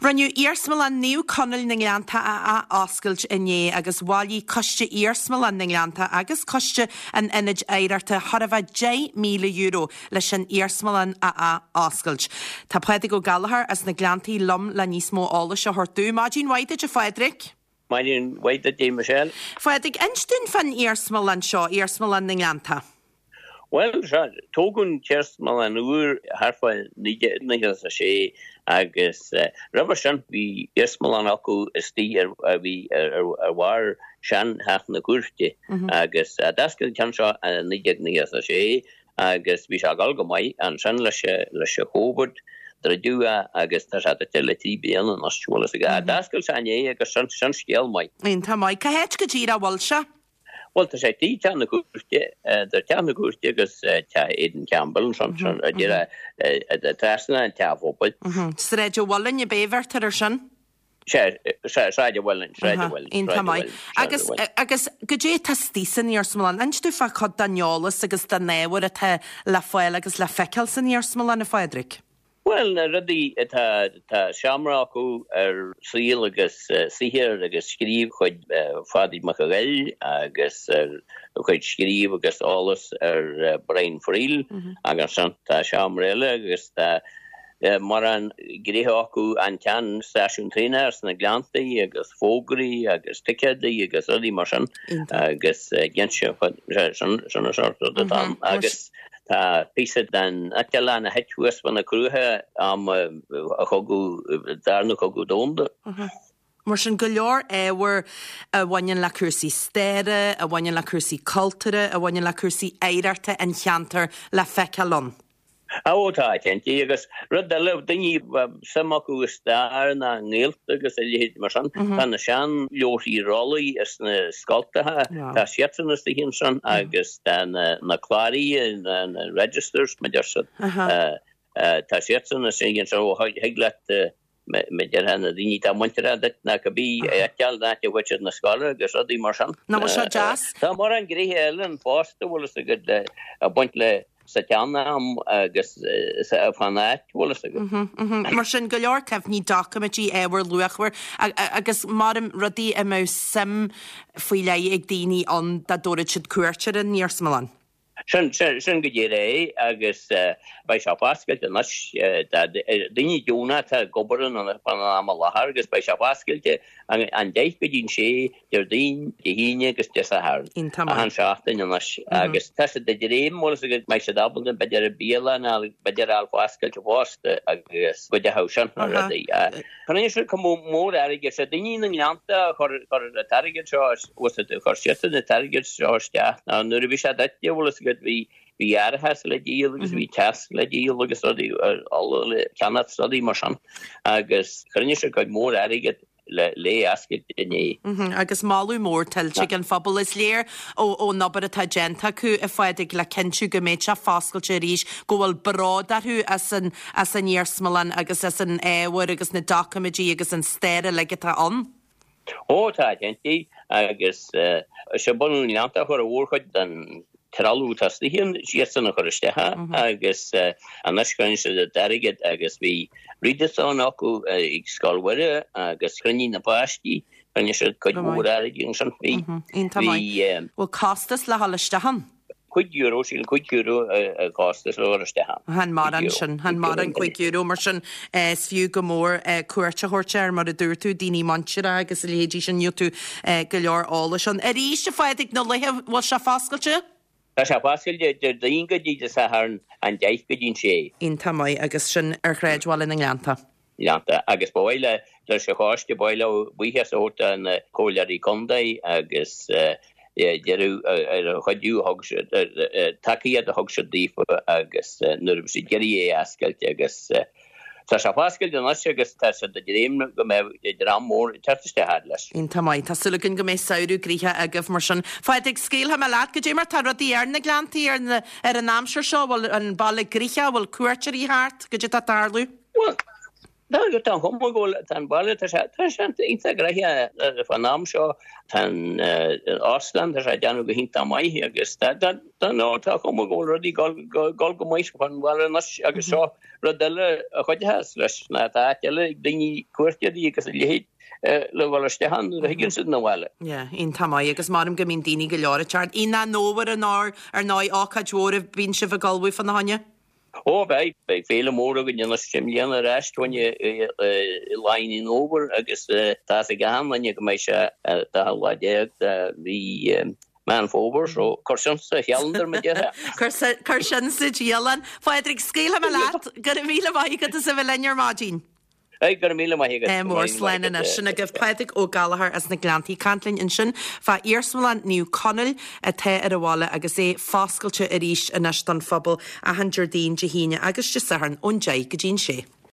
Runniu írsmal an níú conil na Gleanta a oscailt inné agus bháilí coiste írsmal an na Gleanta agus coiste an inid éirearta thorabh €10,000 leis an írsmal an a oscailt. Tá pleidig go galahar as na Gleantaí lom le níos mó álas a thortú. Máidín Waide a Frederick? Máidín Waide dé Michelle. Frederick, instin fan írsmal an seo, írsmal an na Gleanta? Well, tógun írsmal an úr harfa nígas a sé agus rubber sin vi írsmal an acu istí vi war sean hat na gúrte agus daskel kan seo nígas a sé agus vi se gal go mai an sin lei se hóbert dúa agus tá a teletí béan an asúla a daskel sené agus sin scéal mai. Tá mai ca heit go tíra bhil se? Well, tá sé tí teanna gúrte, teanna gúrte agus te Aidan Campbell san dtíra trasna an teafhópaid. Sreidio Wallin i bévertar sin? Sreidio Wallin. Agus go dé tastí san írsmalan, anstú fa chod daniolas agus da néhar a te le foiil agus le feiceil san írsmalan a Frederick? Well, na rudi tá seamra acu síl agus sihir agus scríb chuid fadid mac a gail agus chuid scríb agus álas Brian Friel agus tá seamréile agus tá mar an gréthe acu an cean stáisiún tréners na Gleantaí agus fógraí agus ticeadaí agus rudí mar sin agus ginse sanna sort agus Tá písa den aceán a heitúas van na crúthe am a chogu darna chogu dónda. Mar sin go leor éhar a bhain le cuasaí stéire, a bhain le cuasaí cultúre, a bhain le cuasaí éirearta an cheantar le feicealón. Tá tentí agus rud a leh daoine samachú stair na ngéalt agus héad mar san tá na sean leorí rollaí is na sculptathe tá siatannas hín san agus na chláirí na registers me dearsad tá siatannas gin ó heaglaat me dear hena daoine tá muintere dit na go bí ceall náte bhaid na scoile agus rudí mar san. Na mar seo jazz? Tá mar an gréthe eile an fásta bhfuil a go a buint le sa teanna am agus sa fanát bhla go. Mar sin go leor ceh ní documentí éhar luachhar agus marm rudí a mó sim faoi le ag daoine an da dóid siad cuairtear an níorsmalan. Sin go dé ré agus bei se fáscailte daoine dúna tá gobaran an am lethar agus bei se fáscailte an déith go dín sé dear daon de híine agus de a haar an seachtain agus tá de réim mór agus mei se dabal beidir a bíala beidir al fáscailte bhásta agus go de hasan ruí. Pan se cum mór aige sé daoine na Gleanta chu a tarige chuirsiata na tarige seáiste ná nuair a bhí se deit bhla vi has le díal agus vi test le díal agus alle cannat study mar san agus chunne se goid mór aige le asket inné. Agus máú mór tiltte an fabul is léir ó nabar atá genta chu a feidig le kenú go méid se fáscailte ríis gohfuil bradarthú as an írsmalan agus as an éhar agus na documentí agus an stéire legetá an? Tá gentí agus se bonú Gleanta chu a bhórchaid den tralú tasta híon siasanna chuiristecha agus an nascain se de darigid agus bhí riideán acu ag scáilhare agus chruní na báistí chunne se chuid mór aige san fé. Bhfuil costas le hallaistehan? €5 síl €5 a costas le hallaistehan. Han mar an sin, han mar an €5 mar sin fiú go mór cuairte hortear mar a dúirtú daoine manseire agus a léhédí sin tú go leor ála sin. A rí se feidig na lethe bhil se fáscailte? Tá se fáscailte de daon go dtí sa an deith go dín sé. Ionta mai agus sin ar chréidhil in Gleanta. Gleanta agus báile le se cháiste báile bhuithe óta an cóilearí condaí agus dearú chuidú takeíad a thug se dífa agus nuair si geirí ascailte agus Tá se fáscailte nas agus tá de réim go mé mór teiste had leis. Ionta mai tá sulúgann go mé saoú gríthe agah mar sin. Feidig scéal me leat go dé mar tá rudí ar na Gleantaí ar an námseir seo bhfuil an bailla gríthe bhfuil cuairtearí háart go dtí tá darlú? go an homogóil tan bailile inta graithe fan am seo tan Osland sé deanú go hinnta maithe agus dan átá homogóil rudí gal go maiis fan bhile agus seo rudeile a chuidethe leis na eile daoine cuairteadí agus léhéad le bhiste han higann si na bhile. Ín tamáid agus marm go mín daoine go leirteart. Í na nóhar an ár ar ná áchaidhór a bhín si bh galbú fan na haine? Ó bei féle móra go dhéanana simlíanana reisthaine lein over agus tá a gahanne go méid se dáhaidéag hí man fóbar so chusansa chealandar me de. Chusansa díalan fáidir scéile me leat gur a míle maigad a sa bh lear mádín. Gur míle maigad. Mór slena sinna goh peidig ó galahar as na glantaí cantlinn in sin fá írsmlan níú conil a the ar a bháile agus é fáscailte a ríis a neis don phobal a han Jardín de híine agus de saharn ón deig go dín sé.